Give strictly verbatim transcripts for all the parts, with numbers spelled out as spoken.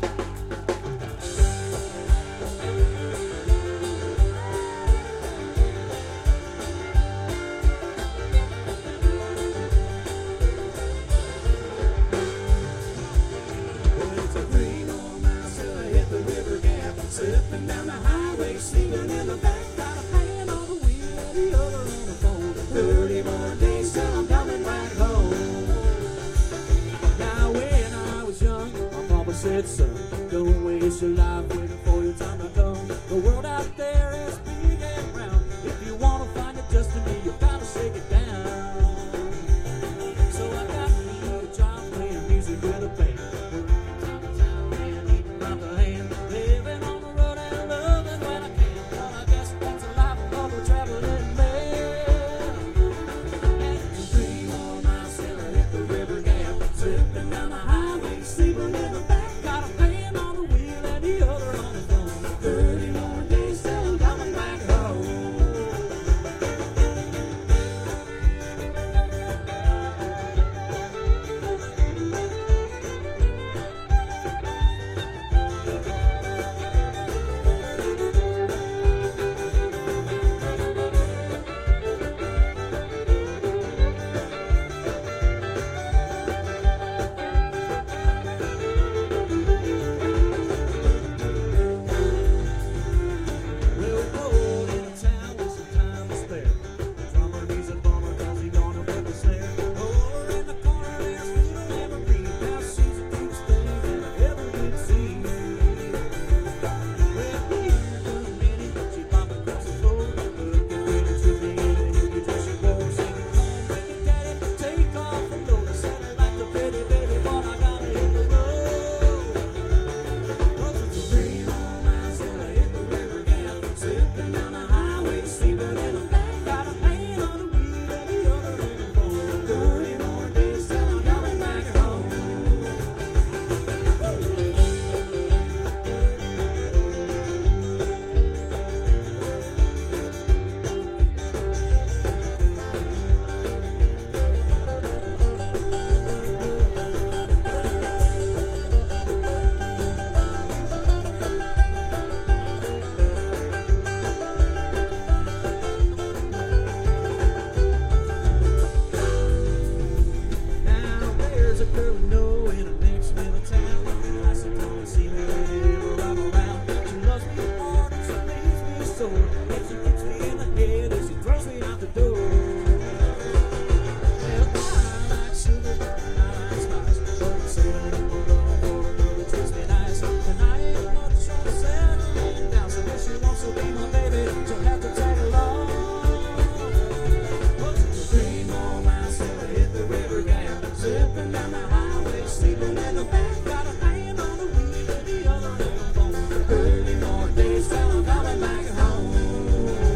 Slipping down the highway, sleeping in the back, got a hand on the wheel and the other on the phone. Thirty more days till I'm coming back home. Now when I was young, my papa said, son, don't waste your life waiting for your time to come. The world out there is big and round. If you want to find your destiny, you gotta shake it down. So I got me a job playing music with a band. Thirty more days till I'm coming back home.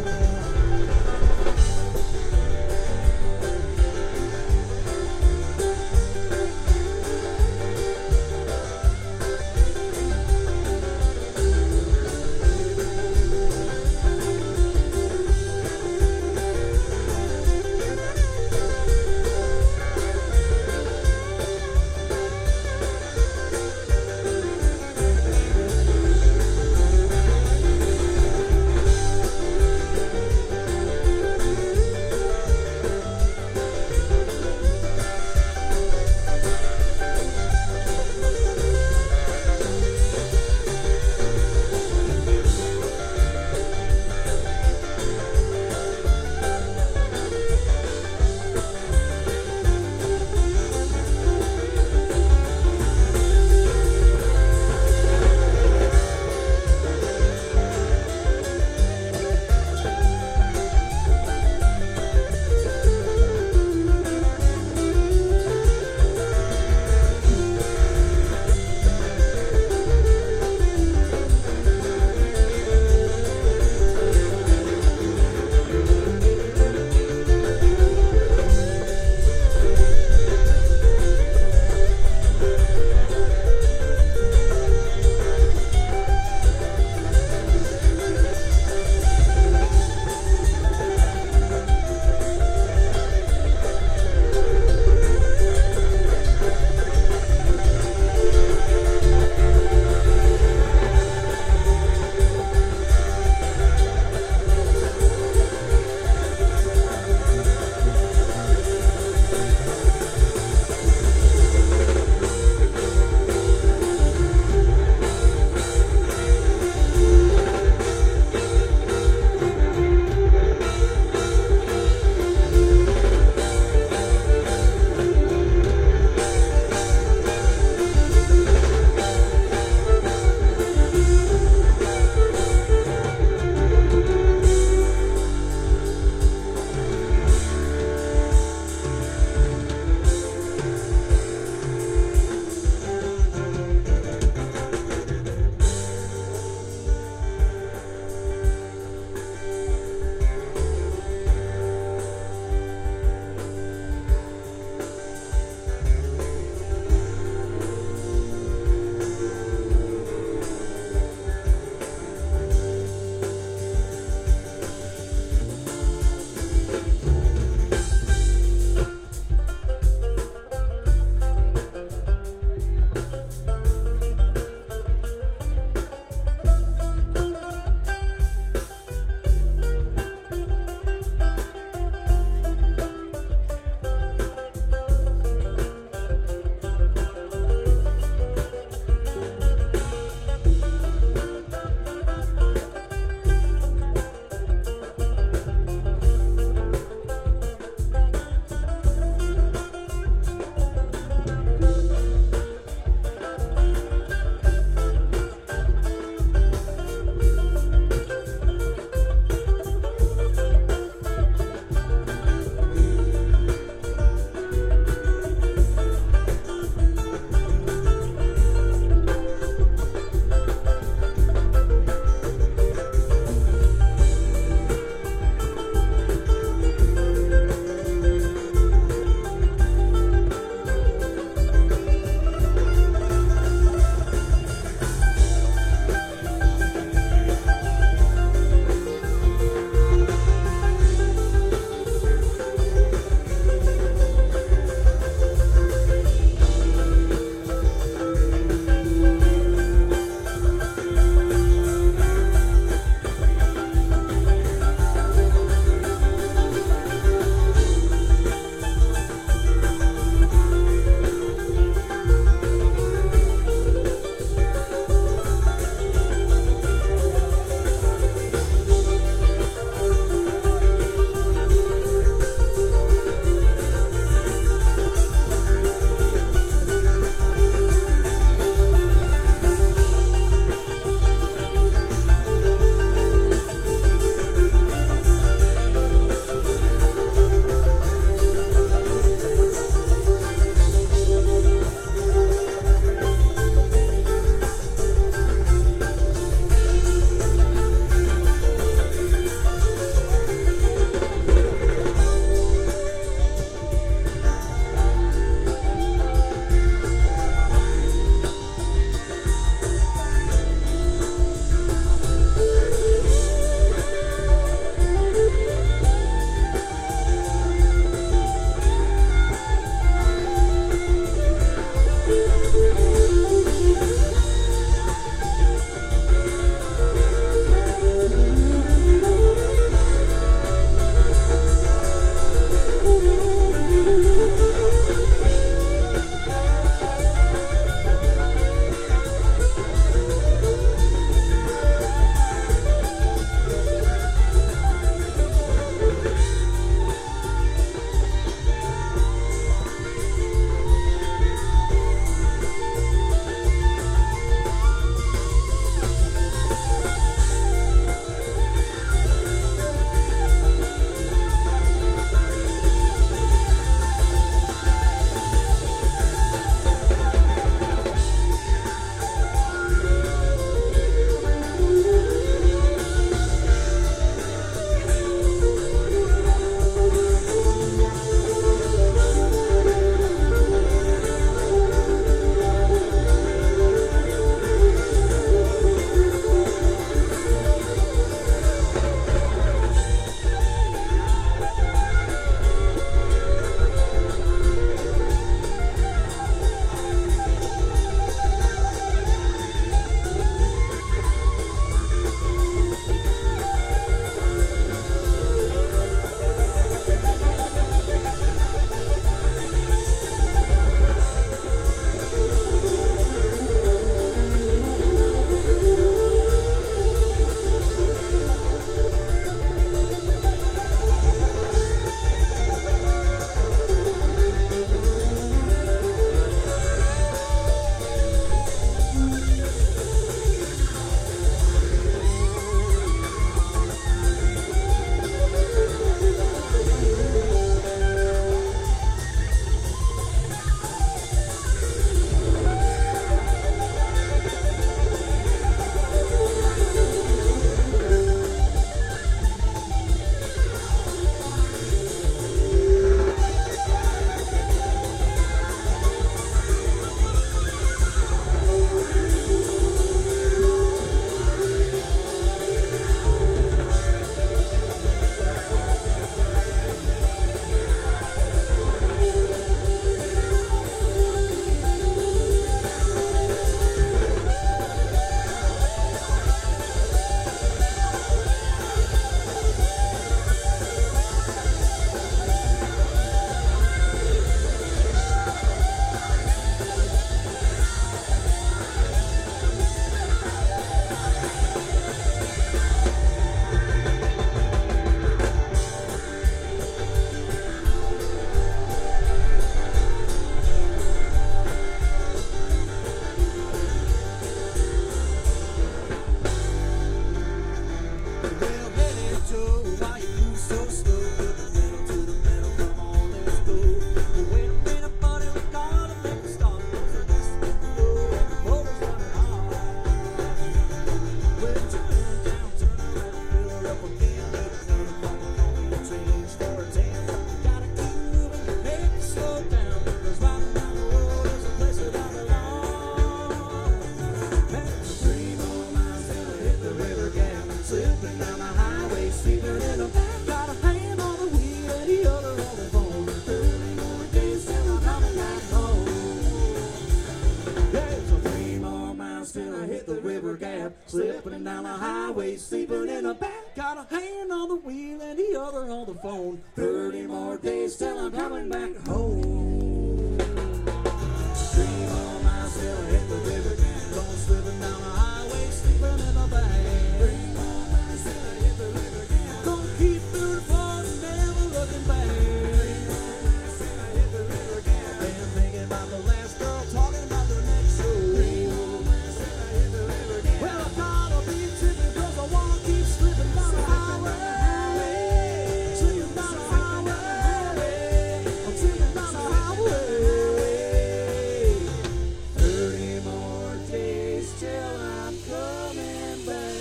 miles till I hit the river gap. Slipping down the highway, sleeping in the back. Got a hand on the wheel and the other on the phone. Thirty more days till I'm coming back home. Three more miles till I hit the river gap. Going slipping down the highway, sleeping in the back. Three more miles till I hit the river gap. Gonna keep moving forward, never looking back. Three more miles till I hit the river gap. And thinking about the last girl, talking about the next show. Three more miles till I hit the river gap. Well, I gotta be tripping 'cause I wanna keep slipping down the highway. Slipping down the highway. I'm slipping down the highway. Thirty more days till I'm coming back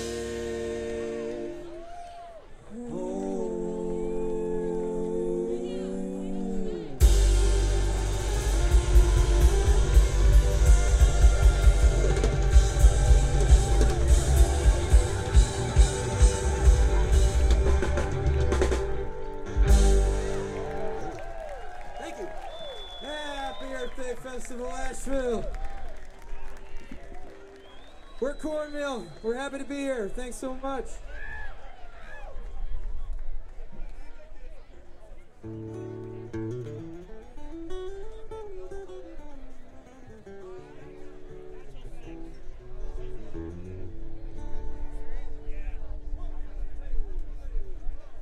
home. Thank you. Happy Earth Day Festival, Asheville. We're Cornmeal. We're happy to be here. Thanks so much.